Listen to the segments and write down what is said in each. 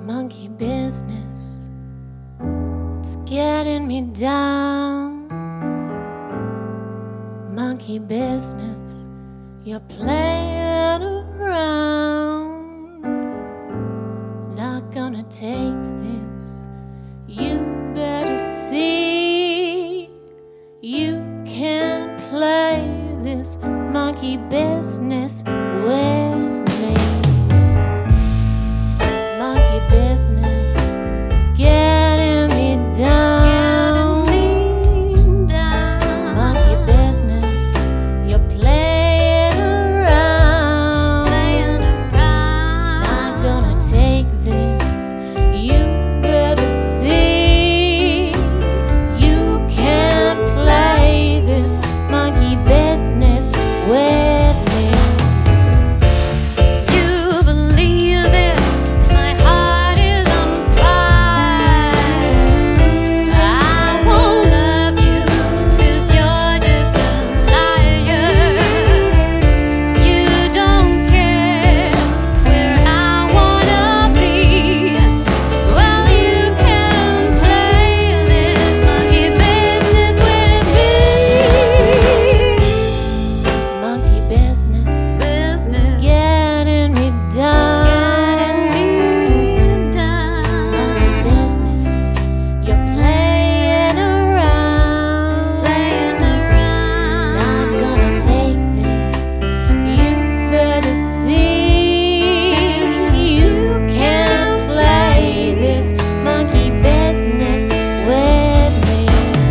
Monkey business, it's getting me down. Monkey business, you're playing around. Not gonna take this, you better see. You can't play this monkey business with me. Monkey business is getting me down. Monkey business, you're playing around. Not gonna take this, you better see. You can't play this monkey business with me. You believe it? My heart is on fire. I won't love you 'cause you're just a liar. You don't care where I wanna be. Well, you can play this monkey business with me. Monkey business is getting me down. Monkey business, you're playing around. Not gonna take this, you better see. You can't play this monkey business with me.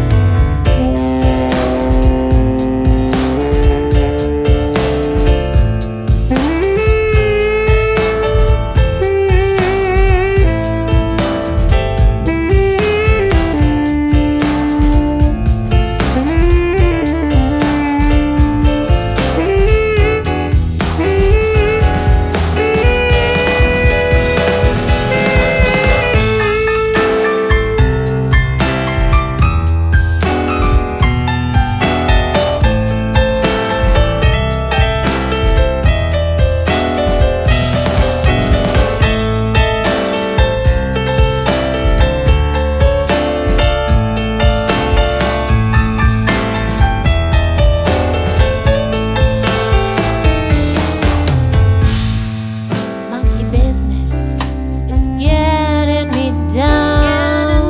Monkey business, it's getting me down.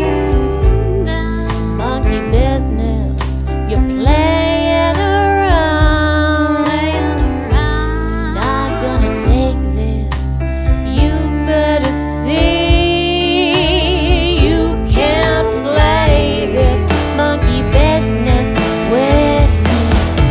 Monkey business, you're playing around. Not gonna take this, you better see. You can't play this monkey business with me.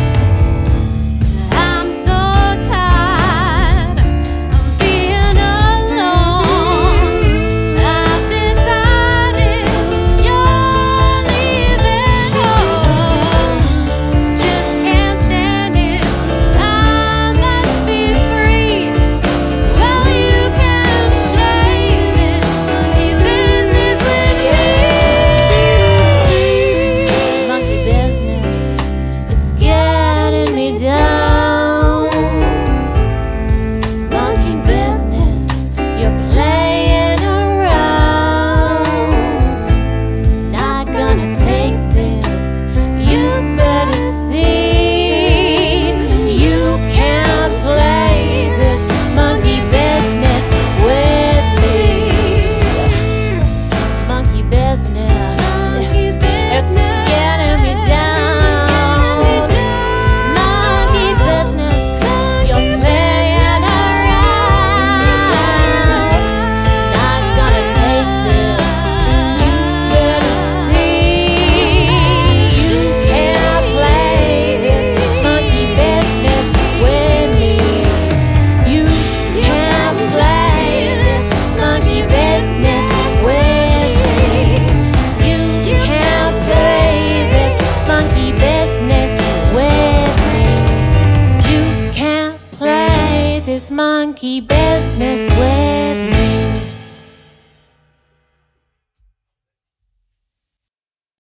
I'm so tired of being alone. I've decided you're leaving home. Just can't stand it, I must be free. Well, you can play this monkey business with me. Monkey business, it's getting me down. Monkey business, you're playing around. Not gonna take this, you better see. You can't play this monkey business with me. Monkey business, it's getting me down. Monkey business, you're playing around. Not gonna take this, you better see. You can't play this monkey business with me. You can't play this monkey business with me. You can't play this monkey business with me. You can't play this monkey business with me.